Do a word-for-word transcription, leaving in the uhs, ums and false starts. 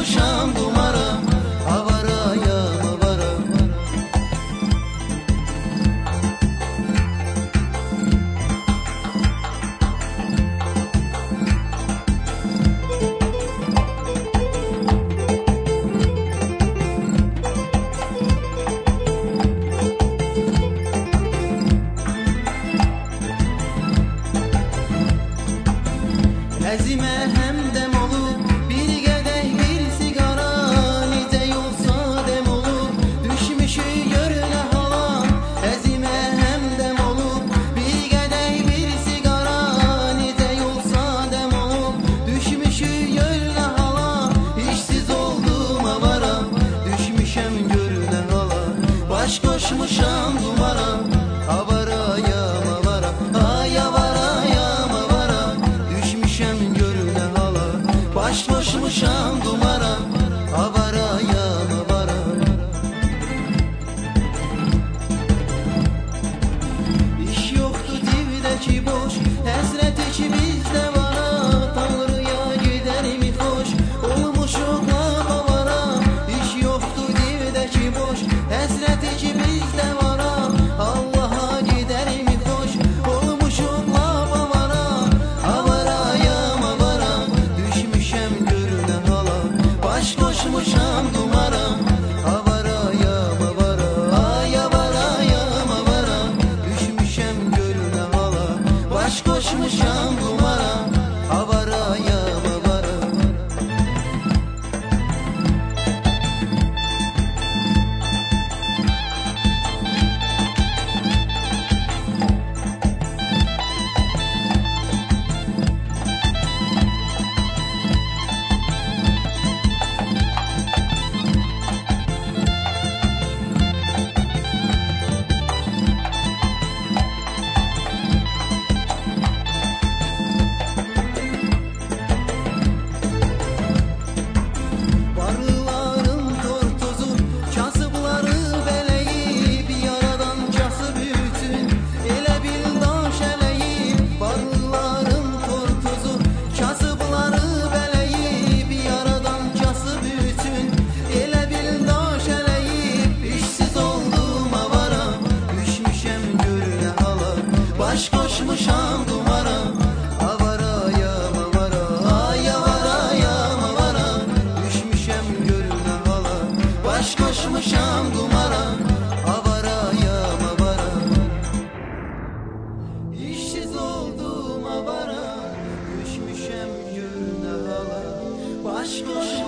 koşmuşam dumara, avarayam avara. Ezime hemdem olur, bir gedeh bir sigara, nice yolsa dem olur, düşmüşü görüne hala. Ezime hemdem olur, bir gedeh bir sigara, nice yolsa dem olur, düşmüşü görüne hala. İşsiz oldum avara, düşmüşem görüne hala. Baş koşmuşam dumara, avarayam avara. Ay avarayam avara, düşmüşem görüne hala. Baş koşmuşam dumara, avarayam avara. İş yoktu divdeki boş, hasret içimizde vara. Tanrı'ya gider mi hoş, olmuşuk laf avara. İş yoktu divdeki boş, hasret içimizde vara. Allah'a gider mi hoş, olmuşuk laf avara. Avarayam avara, düşmüşem görüne hala. Baş koşmuşam dumara, avarayam avara. Ay avarayam avara, düşmüşem görüne hala. Baş koşmuşam dumara, avarayam avara. Barıların tortozu, kasıbları beleyi, bir yaradan kasıp bütün, ele bil daş eleyi. Barıların tortozu, kasıbları beleyi, bir yaradan kasıp bütün, ele bil daş eleyi. İşsiz oldum avara, düşmüşem görüne hala. Baş koşmuşam dumara, avarayam avara. Ay avarayam avara, düşmüşem görüne hala. Baş koşmuşam dumara, avarayam avara. İşsiz oldum avara, düşmüşem görüne hala. Baş koşmuşam